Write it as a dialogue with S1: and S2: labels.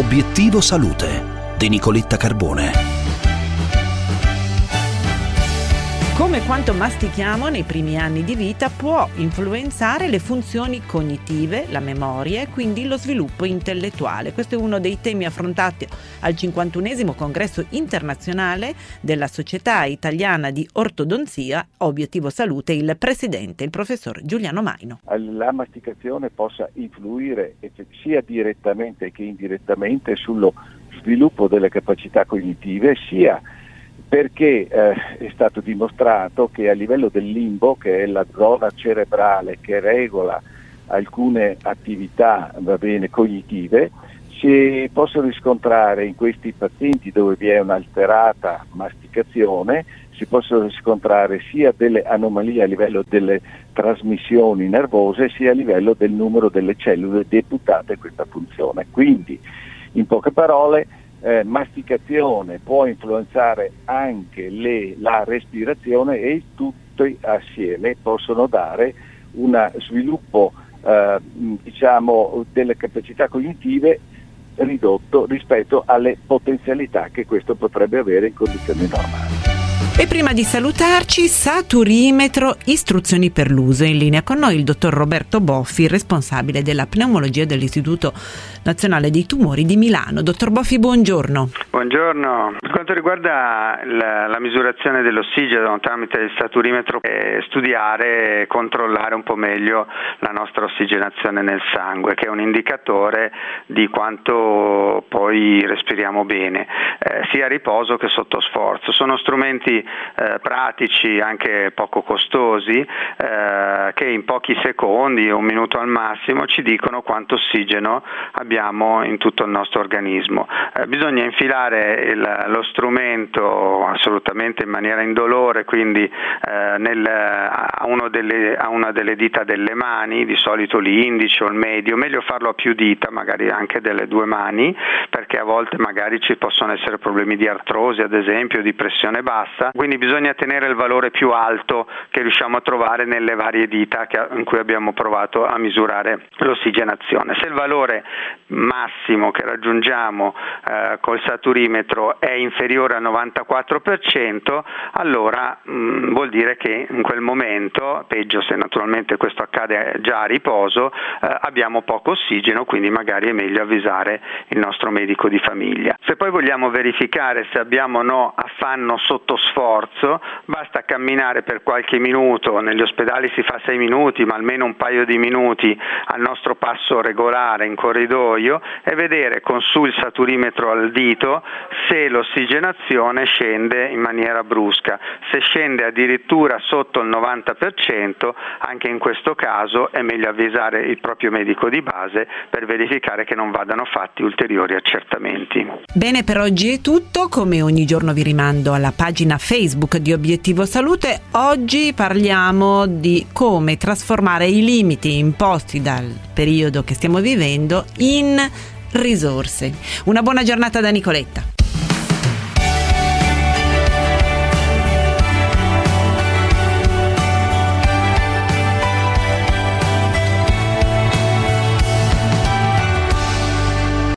S1: Obiettivo Salute di Nicoletta Carbone.
S2: Come quanto mastichiamo nei primi anni di vita può influenzare le funzioni cognitive, la memoria e quindi lo sviluppo intellettuale. Questo è uno dei temi affrontati al 51esimo congresso internazionale della Società Italiana di Ortodonzia. Obiettivo Salute, il presidente, il professor Giuliano Maino.
S3: La masticazione possa influire sia direttamente che indirettamente sullo sviluppo delle capacità cognitive, sia perché è stato dimostrato che a livello del limbo, che è la zona cerebrale che regola alcune attività cognitive, si possono riscontrare in questi pazienti dove vi è un'alterata masticazione, si possono riscontrare sia delle anomalie a livello delle trasmissioni nervose, sia a livello del numero delle cellule deputate a questa funzione. Quindi, in poche parole, masticazione può influenzare anche la respirazione e tutti assieme possono dare un sviluppo delle capacità cognitive ridotto rispetto alle potenzialità che questo potrebbe avere in condizioni normali.
S2: E prima di salutarci, saturimetro, istruzioni per l'uso. In linea con noi il dottor Roberto Boffi, responsabile della pneumologia dell'Istituto Nazionale dei Tumori di Milano. Dottor Boffi, buongiorno.
S4: Buongiorno. Per quanto riguarda la misurazione dell'ossigeno tramite il saturimetro, studiare e controllare un po' meglio la nostra ossigenazione nel sangue, che è un indicatore di quanto poi respiriamo bene, sia a riposo che sotto sforzo. Sono strumenti pratici, anche poco costosi, che in pochi secondi, un minuto al massimo, ci dicono quanto ossigeno abbiamo in tutto il nostro organismo. Bisogna infilare lo strumento assolutamente in maniera indolore, quindi a una delle dita delle mani, di solito l'indice o il medio, meglio farlo a più dita, magari anche delle due mani, perché a volte magari ci possono essere problemi di artrosi, ad esempio, di pressione bassa. Quindi bisogna tenere il valore più alto che riusciamo a trovare nelle varie dita in cui abbiamo provato a misurare l'ossigenazione. Se il valore massimo che raggiungiamo col saturimetro è inferiore al 94%, allora vuol dire che in quel momento, peggio se naturalmente questo accade già a riposo, abbiamo poco ossigeno, quindi magari è meglio avvisare il nostro medico di famiglia. Se poi vogliamo verificare se abbiamo o no affanno sotto sforzo, basta camminare per qualche minuto, negli ospedali si fa 6 minuti, ma almeno un paio di minuti al nostro passo regolare in corridoio e vedere con su il saturimetro al dito se l'ossigenazione scende in maniera brusca. Se scende addirittura sotto il 90%, anche in questo caso è meglio avvisare il proprio medico di base per verificare che non vadano fatti ulteriori accertamenti.
S2: Bene, per oggi è tutto. Come ogni giorno vi rimando alla pagina Facebook di Obiettivo Salute. Oggi parliamo di come trasformare i limiti imposti dal periodo che stiamo vivendo in risorse. Una buona giornata da Nicoletta.